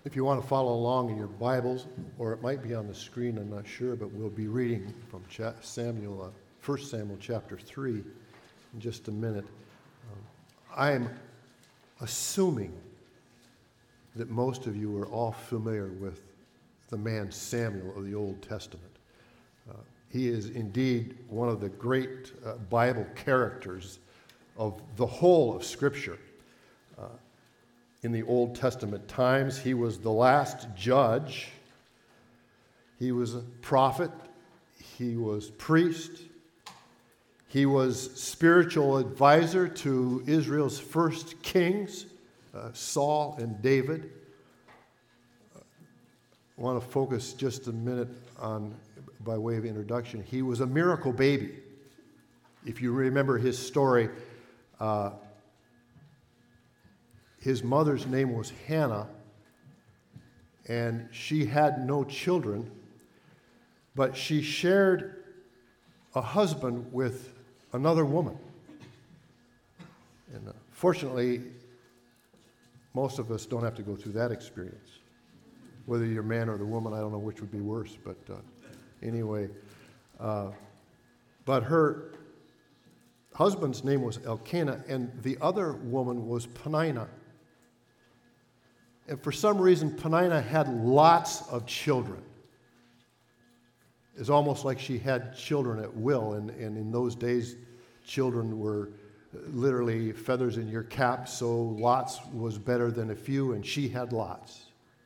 If you want to follow along in your Bibles, or it might be on the screen, I'm not sure, but we'll be reading from 1 Samuel chapter 3 in just a minute. I'm assuming that most of you are all familiar with the man Samuel of the Old Testament. He is indeed one of the great Bible characters of the whole of Scripture. In the Old Testament times, he was the last judge. He was a prophet. He was priest. He was spiritual advisor to Israel's first kings, Saul and David. I want to focus just a minute on, by way of introduction, he was a miracle baby. If you remember his story, his mother's name was Hannah, and she had no children, but she shared a husband with another woman. And fortunately, most of us don't have to go through that experience. Whether you're a man or the woman, I don't know which would be worse, but anyway. But her husband's name was Elkanah, and the other woman was Peninnah. And for some reason, Peninnah had lots of children. It's almost like she had children at will, and in those days, children were literally feathers in your cap, so lots was better than a few, and she had lots.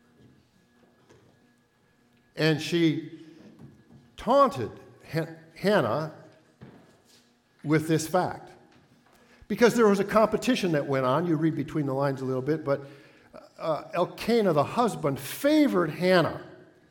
And she taunted Hannah with this fact. Because there was a competition that went on. You read between the lines a little bit, but Elkanah, the husband, favored Hannah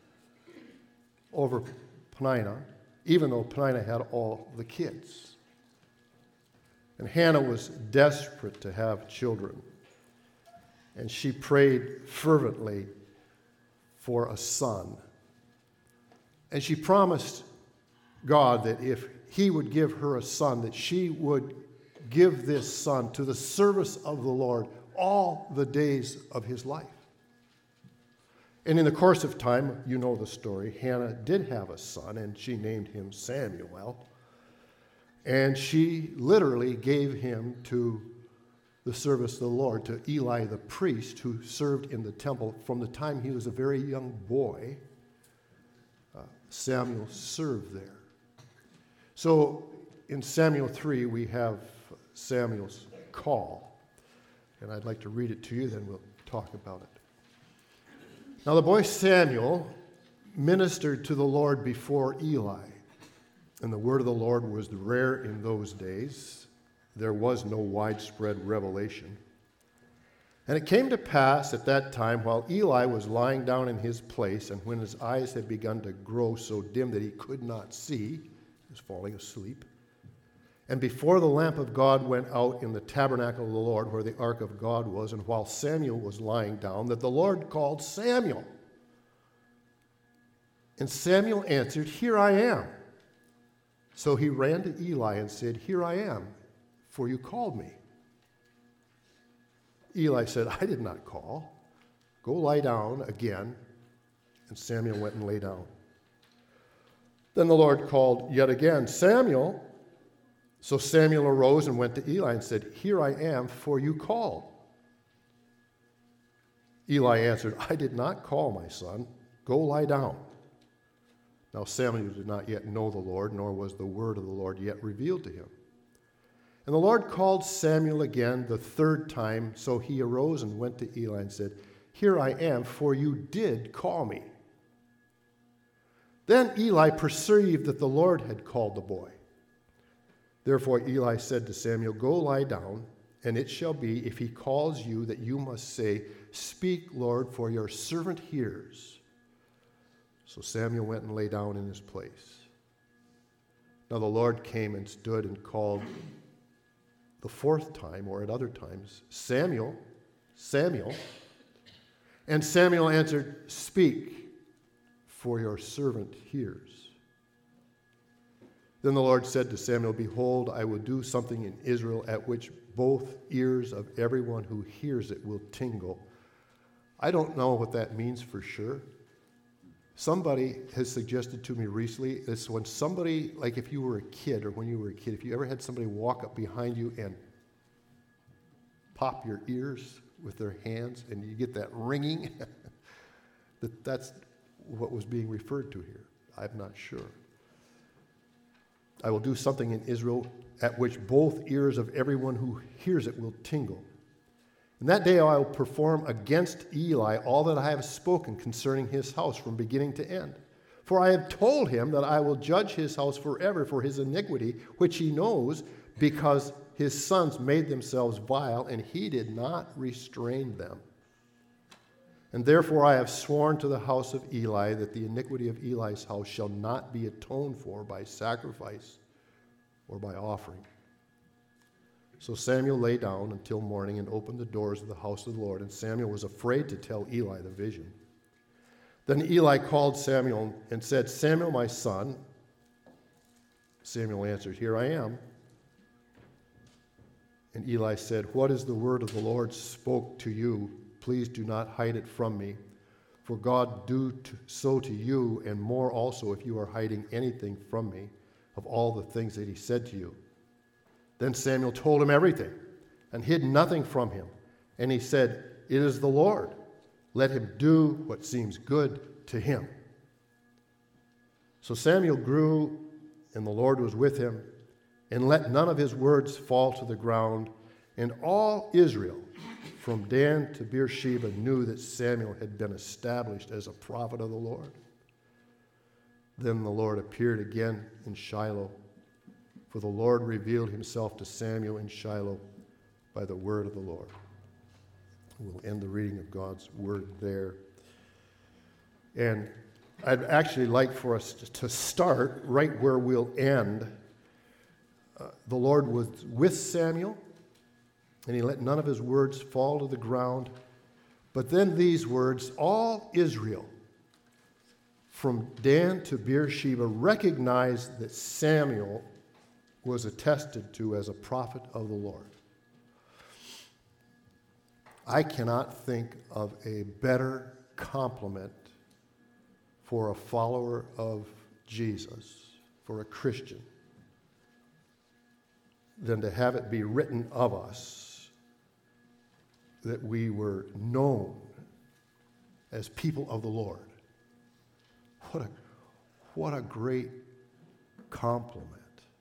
over Peninnah, even though Peninnah had all the kids. And Hannah was desperate to have children. And she prayed fervently for a son. And she promised God that if he would give her a son, that she would give this son to the service of the Lord all the days of his life. And in the course of time, you know the story, Hannah did have a son, and she named him Samuel. And she literally gave him to the service of the Lord, to Eli the priest, who served in the temple from the time he was a very young boy. Samuel served there. So in Samuel 3, we have Samuel's call. And I'd like to read it to you, then we'll talk about it. Now the boy Samuel ministered to the Lord before Eli. And the word of the Lord was rare in those days. There was no widespread revelation. And it came to pass at that time, while Eli was lying down in his place, and when his eyes had begun to grow so dim that he could not see, he was falling asleep, and before the lamp of God went out in the tabernacle of the Lord, where the ark of God was, and while Samuel was lying down, that the Lord called Samuel. And Samuel answered, "Here I am." So he ran to Eli and said, "Here I am, for you called me." Eli said, "I did not call. Go lie down again." And Samuel went and lay down. Then the Lord called yet again, "Samuel." So Samuel arose and went to Eli and said, "Here I am, for you called." Eli answered, "I did not call, my son. Go lie down." Now Samuel did not yet know the Lord, nor was the word of the Lord yet revealed to him. And the Lord called Samuel again the third time, so he arose and went to Eli and said, "Here I am, for you did call me." Then Eli perceived that the Lord had called the boy. Therefore Eli said to Samuel, "Go lie down, and it shall be, if he calls you, that you must say, 'Speak, Lord, for your servant hears.'" So Samuel went and lay down in his place. Now the Lord came and stood and called the fourth time, or at other times, "Samuel, Samuel." And Samuel answered, "Speak, for your servant hears." Then the Lord said to Samuel, "Behold, I will do something in Israel at which both ears of everyone who hears it will tingle. I don't know what that means for sure. Somebody has suggested to me recently, it's when somebody, like if you were a kid or when you were a kid, if you ever had somebody walk up behind you and pop your ears with their hands and you get that ringing, that's what was being referred to here. I'm not sure. I will do something in Israel at which both ears of everyone who hears it will tingle. In that day I will perform against Eli all that I have spoken concerning his house from beginning to end. For I have told him that I will judge his house forever for his iniquity, which he knows, because his sons made themselves vile, and he did not restrain them. And therefore I have sworn to the house of Eli that the iniquity of Eli's house shall not be atoned for by sacrifice or by offering. So Samuel lay down until morning and opened the doors of the house of the Lord, and Samuel was afraid to tell Eli the vision. Then Eli called Samuel and said, Samuel, my son. Samuel answered, Here I am. And Eli said, What is the word of the Lord spoke to you? Please do not hide it from me. For God do so to you, and more also if you are hiding anything from me of all the things that he said to you. Then Samuel told him everything and hid nothing from him. And he said, It is the Lord. Let him do what seems good to him. So Samuel grew, and the Lord was with him, and let none of his words fall to the ground. And all Israel, from Dan to Beersheba, knew that Samuel had been established as a prophet of the Lord. Then the Lord appeared again in Shiloh, for the Lord revealed himself to Samuel in Shiloh by the word of the Lord. We'll end the reading of God's word there. And I'd actually like for us to start right where we'll end. The Lord was with Samuel, and he let none of his words fall to the ground. But then these words, all Israel, from Dan to Beersheba, recognized that Samuel was attested to as a prophet of the Lord. I cannot think of a better compliment for a follower of Jesus, for a Christian, than to have it be written of us that we were known as people of the Lord. What a great compliment.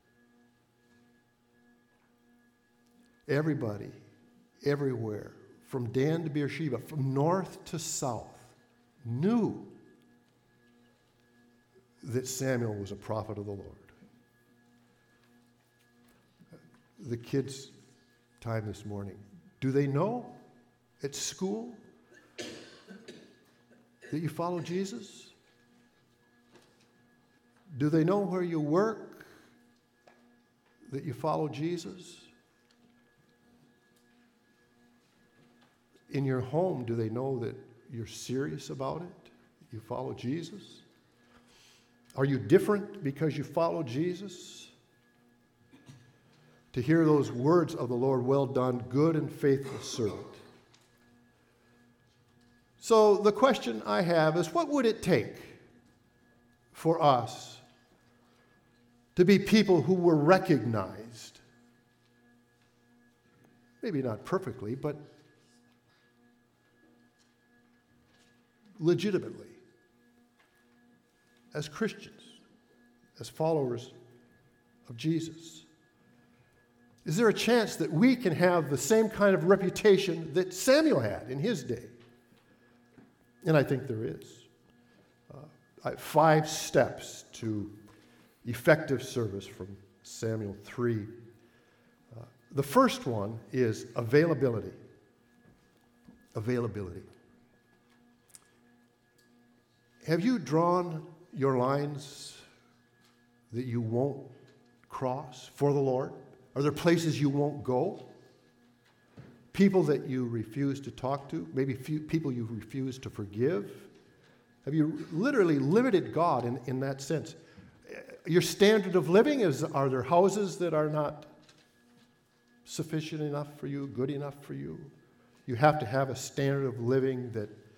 Everybody, everywhere, from Dan to Beersheba, from north to south, knew that Samuel was a prophet of the Lord. The kids' time this morning, do they know at school that you follow Jesus? Do they know where you work that you follow Jesus? In your home, do they know that you're serious about it? You follow Jesus? Are you different because you follow Jesus? To hear those words of the Lord, well done, good and faithful servant. So the question I have is, what would it take for us to be people who were recognized? Maybe not perfectly, but legitimately, as Christians, as followers of Jesus. Is there a chance that we can have the same kind of reputation that Samuel had in his day? And I think there is. 5 steps to effective service from Samuel 3. The first one is availability. Availability. Have you drawn your lines that you won't cross for the Lord? Are there places you won't go? People that you refuse to talk to? Maybe people you refuse to forgive? Have you literally limited God in that sense? Your standard of living are there houses that are not sufficient enough for you, good enough for you? You have to have a standard of living that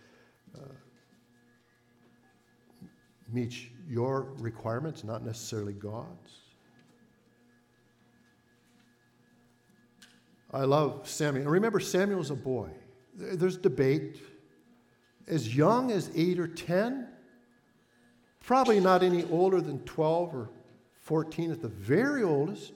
meets your requirements, not necessarily God's. I love Samuel. And remember, Samuel's a boy. There's debate. As young as 8 or 10, probably not any older than 12 or 14 at the very oldest.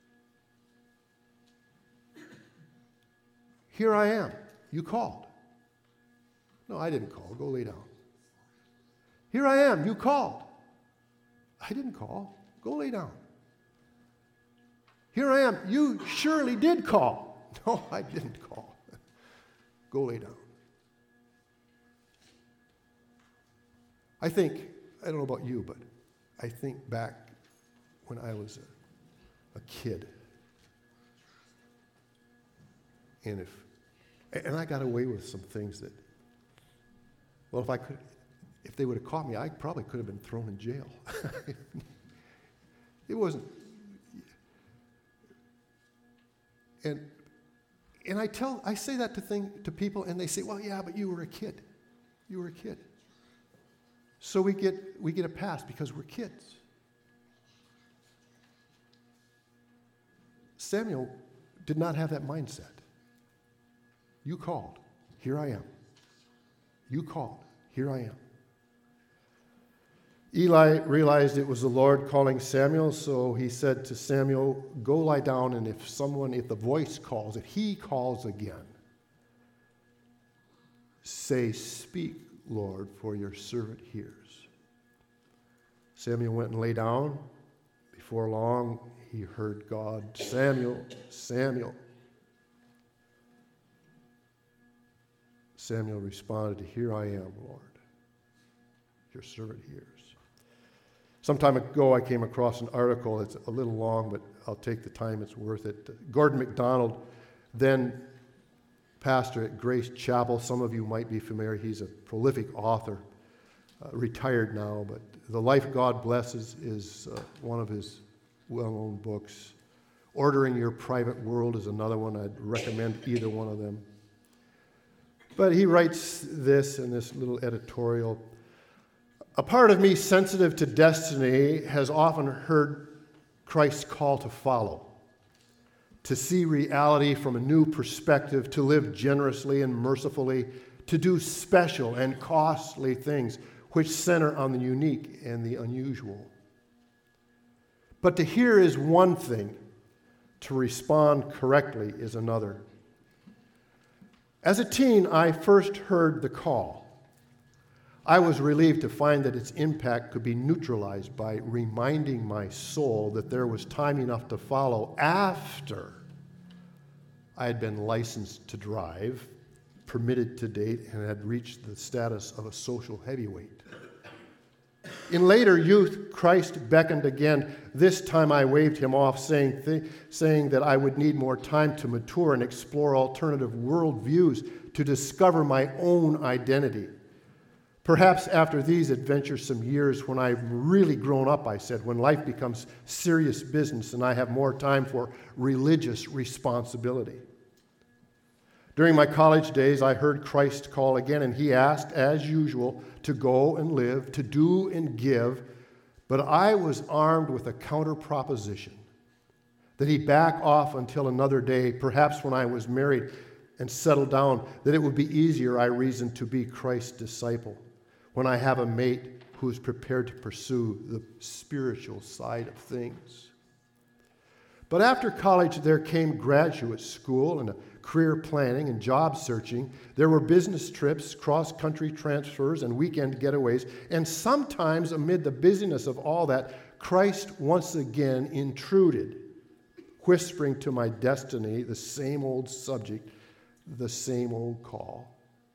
Here I am. You called. No, I didn't call. Go lay down. Here I am. You called. I didn't call. Go lay down. Here I am. You surely did call. No, I didn't call. Go lay down. I don't know about you, but I think back when I was a kid. And I got away with some things that, well, if they would have caught me, I probably could have been thrown in jail. It wasn't. And I say that to people, and they say, well, yeah, but you were a kid. You were a kid. So we get a pass because we're kids. Samuel did not have that mindset. You called. Here I am. You called. Here I am. Eli realized it was the Lord calling Samuel, so he said to Samuel, go lie down, and if the voice calls, if he calls again, say, speak, Lord, for your servant hears. Samuel went and lay down. Before long, he heard God, Samuel, Samuel. Samuel responded, here I am, Lord. Your servant hears. Some time ago, I came across an article. It's a little long, but I'll take the time. It's worth it. Gordon MacDonald, then pastor at Grace Chapel. Some of you might be familiar. He's a prolific author, retired now, but The Life God Blesses is one of his well-known books. Ordering Your Private World is another one. I'd recommend either one of them. But he writes this in this little editorial. A part of me sensitive to destiny has often heard Christ's call to follow, to see reality from a new perspective, to live generously and mercifully, to do special and costly things which center on the unique and the unusual. But to hear is one thing, to respond correctly is another. As a teen, I first heard the call. I was relieved to find that its impact could be neutralized by reminding my soul that there was time enough to follow after I had been licensed to drive, permitted to date, and had reached the status of a social heavyweight. In later youth, Christ beckoned again. This time I waved him off, saying that I would need more time to mature and explore alternative worldviews to discover my own identity. Perhaps after these adventuresome years, when I've really grown up, I said, when life becomes serious business and I have more time for religious responsibility. During my college days, I heard Christ call again, and he asked, as usual, to go and live, to do and give, but I was armed with a counter proposition, that he back off until another day, perhaps when I was married and settled down, that it would be easier, I reasoned, to be Christ's disciple, when I have a mate who is prepared to pursue the spiritual side of things. But after college, there came graduate school and career planning and job searching. There were business trips, cross-country transfers, and weekend getaways. And sometimes, amid the busyness of all that, Christ once again intruded, whispering to my destiny the same old subject, the same old call.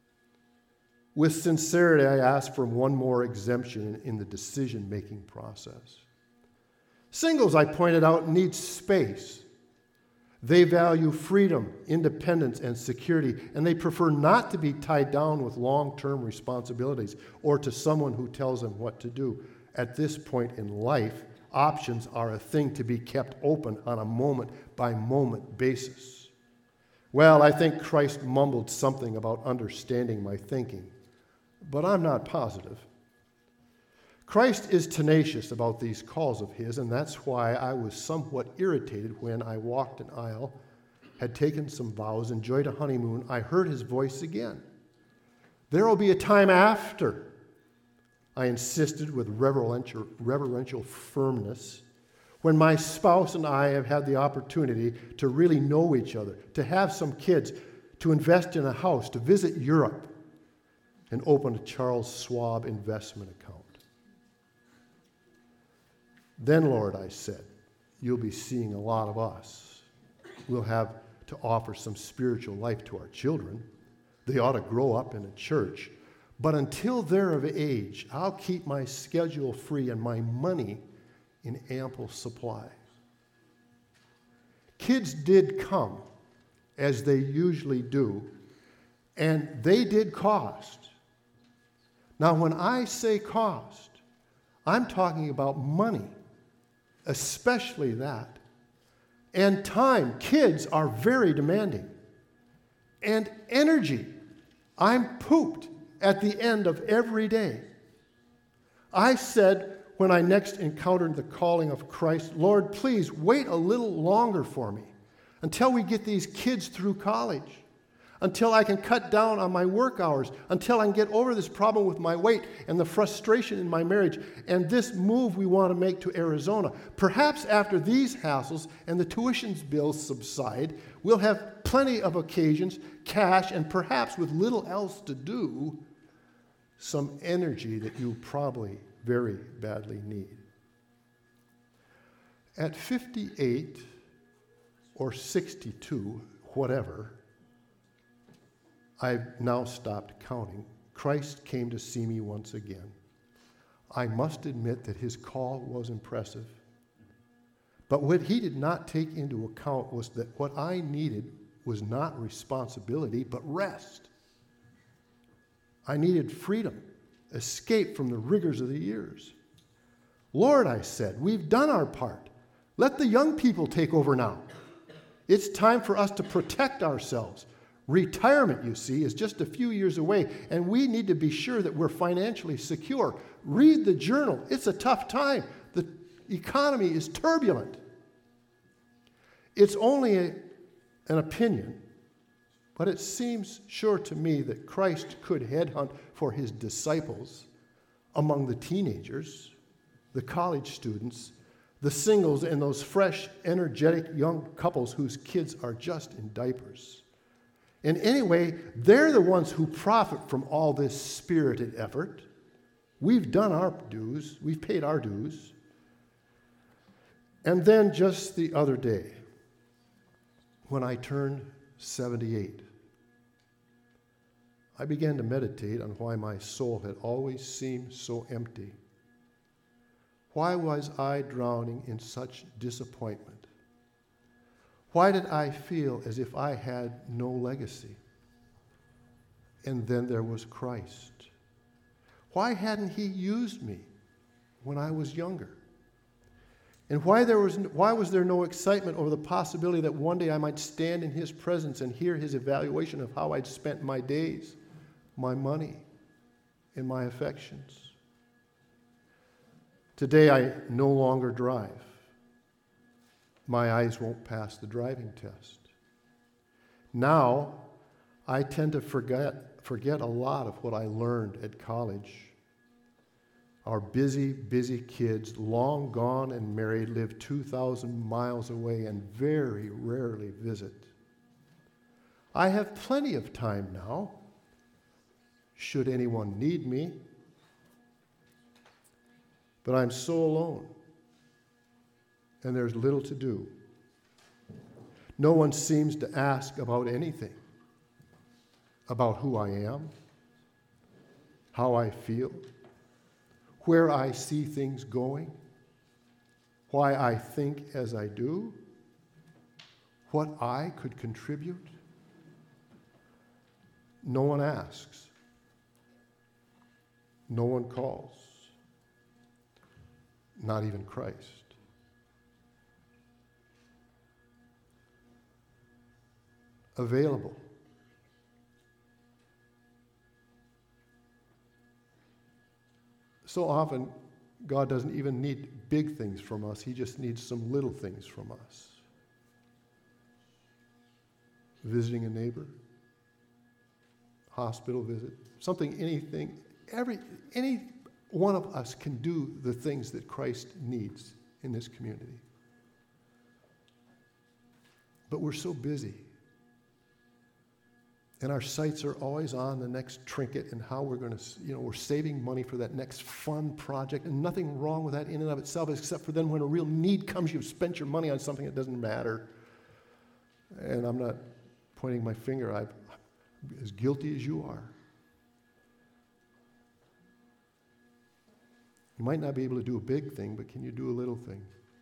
With sincerity, I asked for one more exemption in the decision-making process. Singles, I pointed out, need space. They value freedom, independence, and security, and they prefer not to be tied down with long-term responsibilities or to someone who tells them what to do. At this point in life, options are a thing to be kept open on a moment-by-moment basis. Well, I think Christ mumbled something about understanding my thinking, but I'm not positive. Christ is tenacious about these calls of his, and that's why I was somewhat irritated when I walked an aisle, had taken some vows, enjoyed a honeymoon. I heard his voice again. There will be a time after, I insisted with reverential firmness, when my spouse and I have had the opportunity to really know each other, to have some kids, to invest in a house, to visit Europe, and open a Charles Schwab investment account. Then, Lord, I said, you'll be seeing a lot of us. We'll have to offer some spiritual life to our children. They ought to grow up in a church. But until they're of age, I'll keep my schedule free and my money in ample supply. Kids did come, as they usually do, and they did cost. Now, when I say cost, I'm talking about money, especially that. And time. Kids are very demanding. And energy. I'm pooped at the end of every day. I said when I next encountered the calling of Christ, Lord, please wait a little longer for me until we get these kids through college, until I can cut down on my work hours, until I can get over this problem with my weight and the frustration in my marriage and this move we want to make to Arizona. Perhaps after these hassles and the tuition bills subside, we'll have plenty of occasions, cash, and perhaps with little else to do, some energy that you probably very badly need. At 58 or 62, whatever, I've now stopped counting. Christ came to see me once again. I must admit that his call was impressive. But what he did not take into account was that what I needed was not responsibility, but rest. I needed freedom, escape from the rigors of the years. Lord, I said, we've done our part. Let the young people take over now. It's time for us to protect ourselves. Retirement, you see, is just a few years away, and we need to be sure that we're financially secure. Read the journal. It's a tough time. The economy is turbulent. It's only an opinion, but it seems sure to me that Christ could headhunt for his disciples among the teenagers, the college students, the singles, and those fresh, energetic young couples whose kids are just in diapers. And anyway, they're the ones who profit from all this spirited effort. We've done our dues. We've paid our dues. And then just the other day, when I turned 78, I began to meditate on why my soul had always seemed so empty. Why was I drowning in such disappointment? Why did I feel as if I had no legacy? And then there was Christ. Why hadn't he used me when I was younger? And why was there no excitement over the possibility that one day I might stand in his presence and hear his evaluation of how I'd spent my days, my money, and my affections? Today I no longer drive. My eyes won't pass the driving test. Now, I tend to forget a lot of what I learned at college. Our busy kids, long gone and married, live 2,000 miles away and very rarely visit. I have plenty of time now, should anyone need me. But I'm so alone. And there's little to do. No one seems to ask about anything, about who I am, how I feel, where I see things going, why I think as I do, what I could contribute. No one asks. No one calls. Not even Christ. Available. So often, God doesn't even need big things from us. He just needs some little things from us. Visiting a neighbor, hospital visit, something, anything, any one of us can do the things that Christ needs in this community. But we're so busy. And our sights are always on the next trinket and how we're going to, we're saving money for that next fun project. And nothing wrong with that in and of itself, except for then when a real need comes, you've spent your money on something that doesn't matter. And I'm not pointing my finger. I'm as guilty as you are. You might not be able to do a big thing, but can you do a little thing?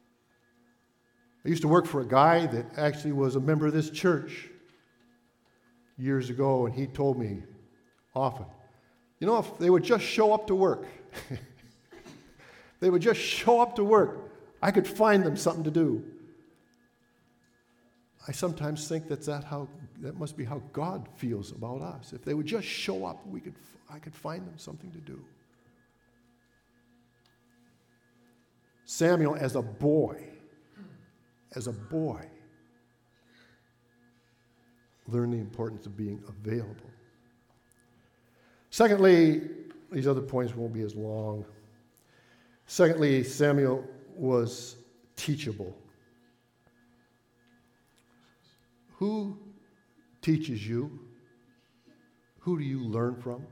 I used to work for a guy that actually was a member of this church years ago, and he told me often, if they would just show up to work, they would just show up to work, I could find them something to do. I sometimes think that must be how God feels about us. If they would just show up, I could find them something to do. Samuel, as a boy, learned the importance of being available. Secondly, these other points won't be as long. Secondly, Samuel was teachable. Who teaches you? Who do you learn from?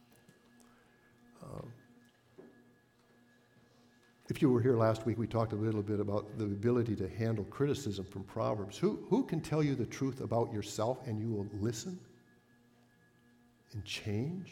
If you were here last week, we talked a little bit about the ability to handle criticism from Proverbs. Who can tell you the truth about yourself and you will listen and change?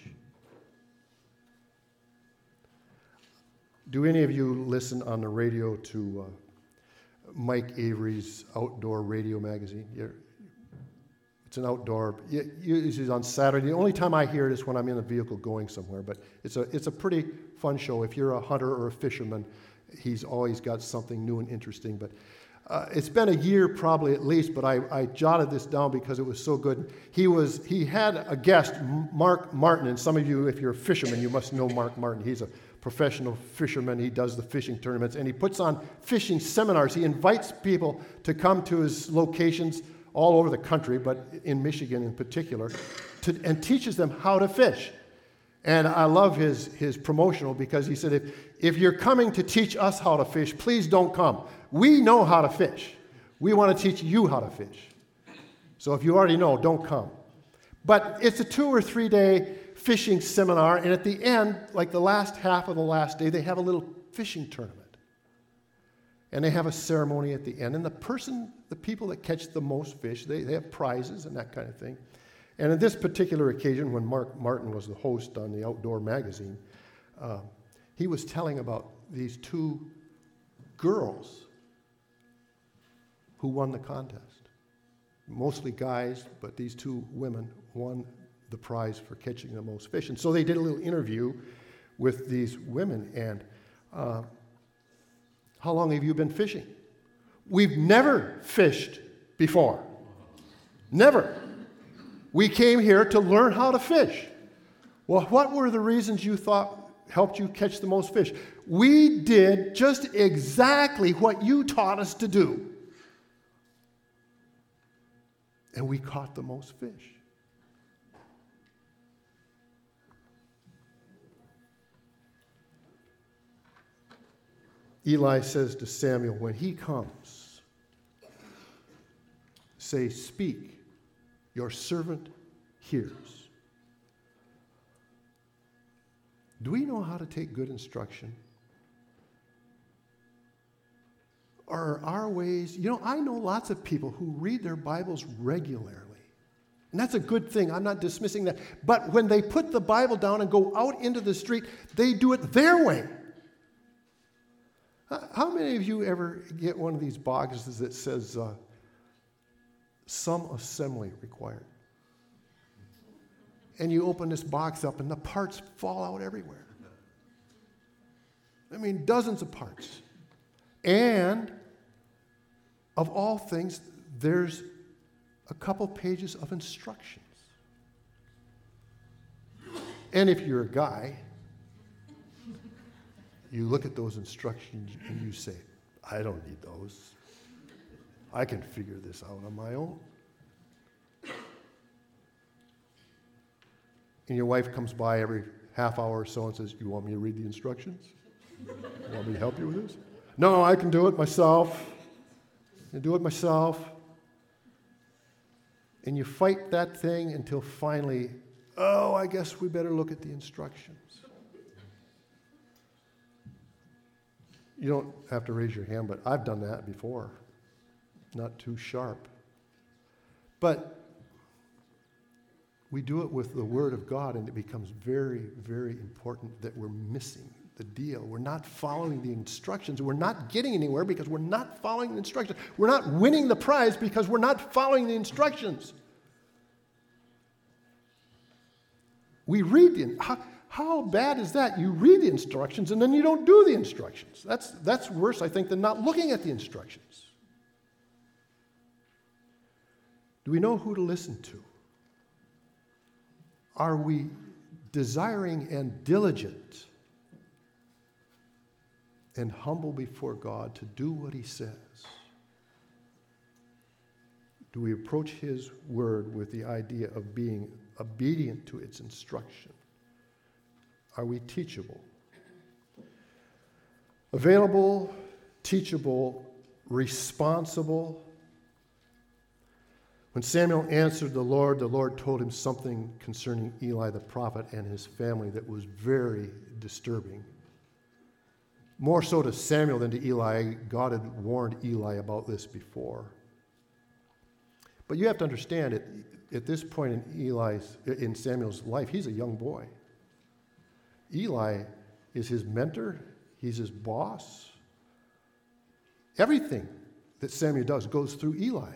Do any of you listen on the radio to Mike Avery's outdoor radio magazine? It's an outdoor, it's on Saturday. The only time I hear it is when I'm in a vehicle going somewhere, but it's a pretty fun show. If you're a hunter or a fisherman, he's always got something new and interesting. But it's been a year probably at least, but I jotted this down because it was so good. He had a guest, Mark Martin, and some of you, if you're a fisherman, you must know Mark Martin. He's a professional fisherman. He does the fishing tournaments, and he puts on fishing seminars. He invites people to come to his locations all over the country, but in Michigan in particular, and teaches them how to fish. And I love his promotional because he said, if you're coming to teach us how to fish, please don't come. We know how to fish. We want to teach you how to fish. So if you already know, don't come. But it's a 2 or 3 day fishing seminar, and at the end, like the last half of the last day, they have a little fishing tournament. And they have a ceremony at the end. And the people that catch the most fish, they have prizes and that kind of thing. And on this particular occasion, when Mark Martin was the host on the Outdoor magazine, he was telling about these 2 girls who won the contest. Mostly guys, but these 2 women won the prize for catching the most fish. And so they did a little interview with these women, and how long have you been fishing? We've never fished before. Never. We came here to learn how to fish. Well, what were the reasons you thought helped you catch the most fish? We did just exactly what you taught us to do. And we caught the most fish. Eli says to Samuel, when he comes, say, speak, your servant hears. Do we know how to take good instruction? Or our ways, I know lots of people who read their Bibles regularly. And that's a good thing. I'm not dismissing that. But when they put the Bible down and go out into the street, they do it their way. How many of you ever get one of these boxes that says, some assembly required? And you open this box up and the parts fall out everywhere. I mean, dozens of parts. And of all things, there's a couple pages of instructions. And if you're a guy, You look at those instructions and you say, I don't need those. I can figure this out on my own. And your wife comes by every half hour or so and says, you want me to read the instructions? You want me to help you with this? No, I can do it myself. I can do it myself. And you fight that thing until finally, oh, I guess we better look at the instructions. You don't have to raise your hand, but I've done that before. Not too sharp. But we do it with the Word of God, and it becomes very, very important that we're missing the deal. We're not following the instructions. We're not getting anywhere because we're not following the instructions. We're not winning the prize because we're not following the instructions. We read the how bad is that? You read the instructions and then you don't do the instructions. That's worse, I think, than not looking at the instructions. Do we know who to listen to? Are we desiring and diligent and humble before God to do what He says? Do we approach His Word with the idea of being obedient to its instruction? Are we teachable? Available, teachable, responsible. When Samuel answered the Lord told him something concerning Eli the prophet and his family that was very disturbing. More so to Samuel than to Eli. God had warned Eli about this before. But you have to understand, at this point in Samuel's life, he's a young boy. Eli is his mentor. He's his boss. Everything that Samuel does goes through Eli.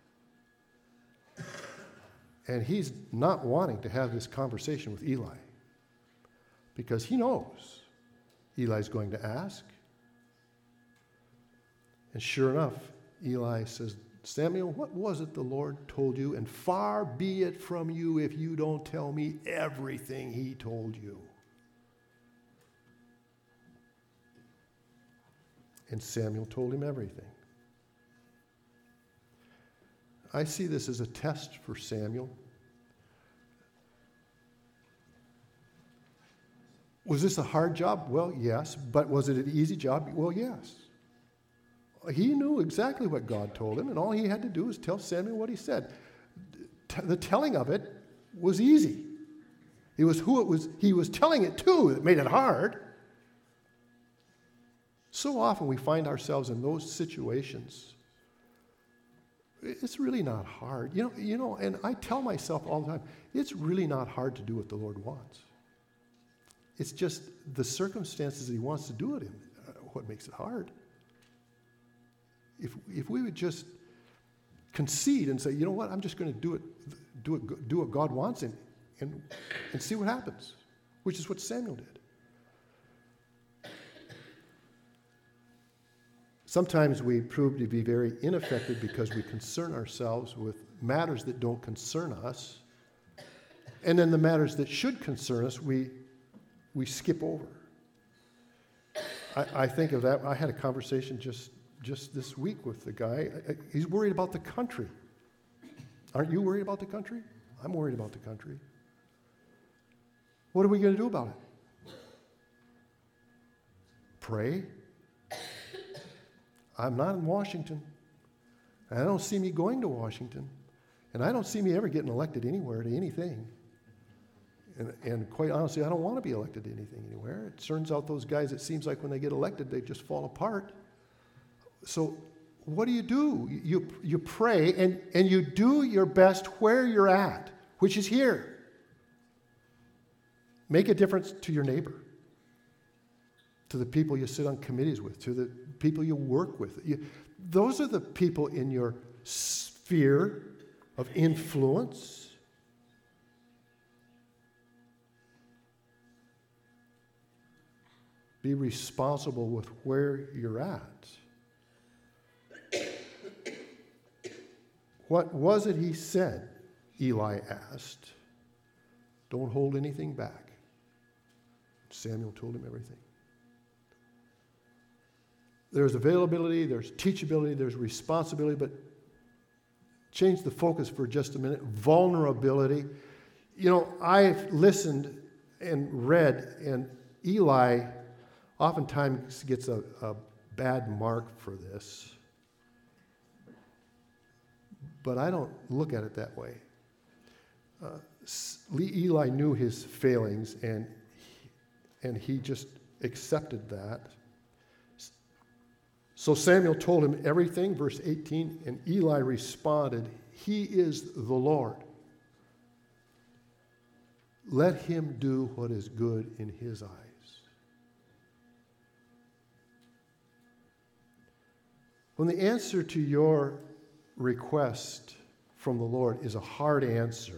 And he's not wanting to have this conversation with Eli because he knows Eli's going to ask. And sure enough, Eli says, Samuel, what was it the Lord told you? And far be it from you if you don't tell me everything He told you. And Samuel told him everything. I see this as a test for Samuel. Was this a hard job? Well, yes. But was it an easy job? Well, yes. He knew exactly what God told him, and all he had to do was tell Samuel what He said. The telling of it was easy. It was who he was telling it to that made it hard. So often we find ourselves in those situations. It's really not hard. You know, and I tell myself all the time, it's really not hard to do what the Lord wants. It's just the circumstances that He wants to do it in what makes it hard. If we would just concede and say, you know what, I'm just going to do what God wants and see what happens, which is what Samuel did. Sometimes we prove to be very ineffective because we concern ourselves with matters that don't concern us, and then the matters that should concern us, we skip over. I think of that. I had a conversation just this week with the guy. He's worried about the country. Aren't you worried about the country? I'm worried about the country. What are we going to do about it? Pray? I'm not in Washington. And I don't see me going to Washington. And I don't see me ever getting elected anywhere to anything. And quite honestly, I don't want to be elected to anything anywhere. It turns out those guys, it seems like when they get elected, they just fall apart. So what do? You pray and you do your best where you're at, which is here. Make a difference to your neighbor, to the people you sit on committees with, to the people you work with. Those are the people in your sphere of influence. Be responsible with where you're at. What was it He said? Eli asked. Don't hold anything back. Samuel told him everything. There's availability, there's teachability, there's responsibility, but change the focus for just a minute. Vulnerability. You know, I've listened and read, and Eli oftentimes gets a bad mark for this. But I don't look at it that way. Eli knew his failings, and he just accepted that. So Samuel told him everything, verse 18, and Eli responded, "He is the Lord. Let him do what is good in his eyes." When the answer to your request from the Lord is a hard answer,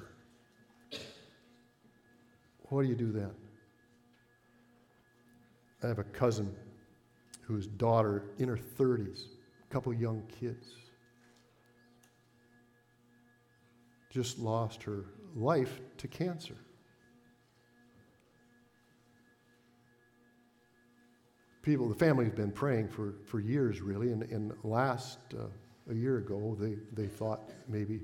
what do you do then? I have a cousin whose daughter, in her 30s, a couple young kids, just lost her life to cancer. The family's been praying for years, really, and last, a year ago, they thought maybe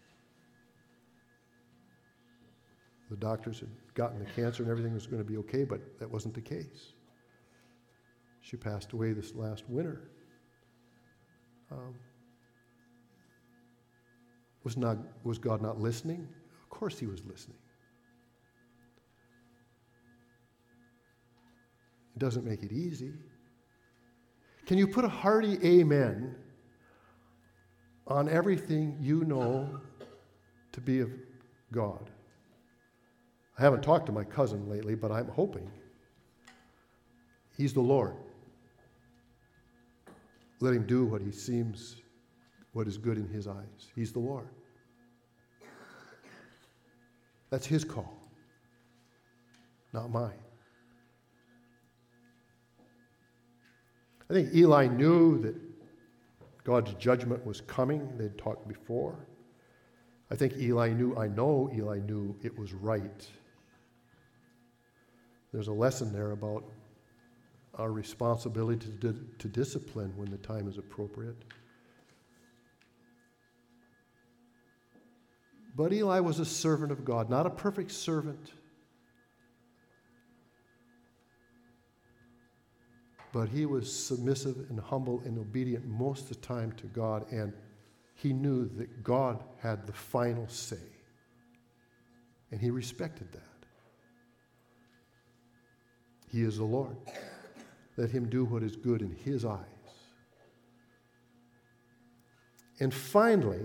the doctors had gotten the cancer and everything was going to be okay, but that wasn't the case. She passed away this last winter. Was God not listening? Of course he was listening. It doesn't make it easy. Can you put a hearty amen on everything you know to be of God? I haven't talked to my cousin lately, but I'm hoping. He's the Lord. Let him do what is good in his eyes. He's the Lord. That's his call, not mine. I think Eli knew that God's judgment was coming. They'd talked before. I think I know Eli knew it was right. There's a lesson there about our responsibility to discipline when the time is appropriate. But Eli was a servant of God, not a perfect servant, but he was submissive and humble and obedient most of the time to God, and he knew that God had the final say, and he respected that. He is the Lord. Let him do what is good in his eyes. And finally,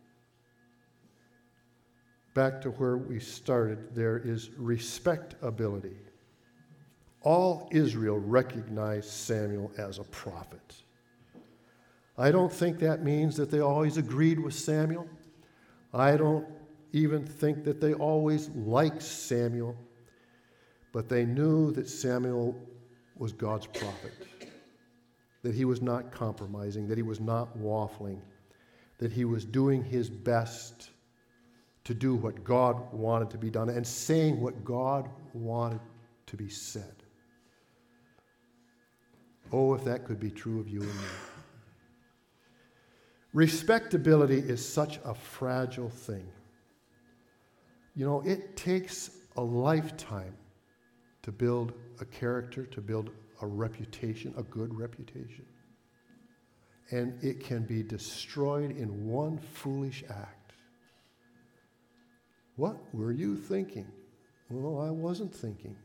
back to where we started, there is respectability. All Israel recognized Samuel as a prophet. I don't think that means that they always agreed with Samuel. I don't even think that they always liked Samuel. But they knew that Samuel was God's prophet, that he was not compromising, that he was not waffling, that he was doing his best to do what God wanted to be done and saying what God wanted to be said. Oh, if that could be true of you and me. Respectability is such a fragile thing. You know, it takes a lifetime to build a character, to build a reputation, a good reputation. And it can be destroyed in one foolish act. What were you thinking? Well, I wasn't thinking.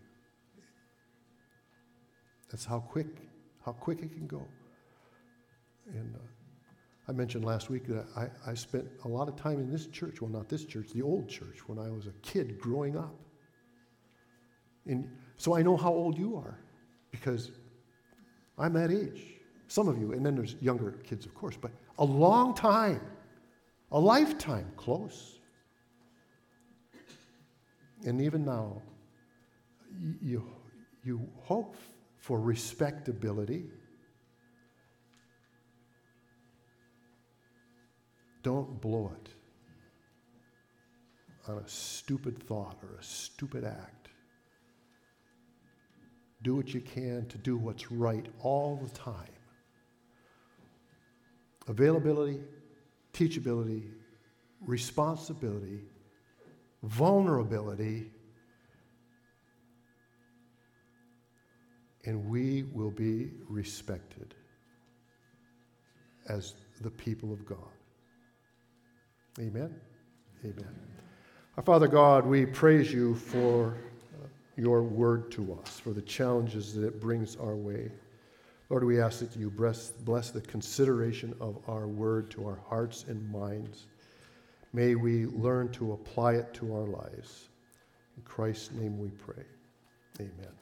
That's how quick it can go. And I mentioned last week that I spent a lot of time in this church, well, not this church, the old church, when I was a kid growing up. And so I know how old you are, because I'm that age. Some of you, and then there's younger kids, of course, but a long time, a lifetime close. And even now, you hope for respectability. Don't blow it on a stupid thought or a stupid act. Do what you can to do what's right all the time. availability, teachability, responsibility, vulnerability, and we will be respected as the people of God. Amen? Amen. Our Father God, we praise you for your word to us, for the challenges that it brings our way. Lord, we ask that you bless the consideration of our word to our hearts and minds. May we learn to apply it to our lives. In Christ's name we pray. Amen.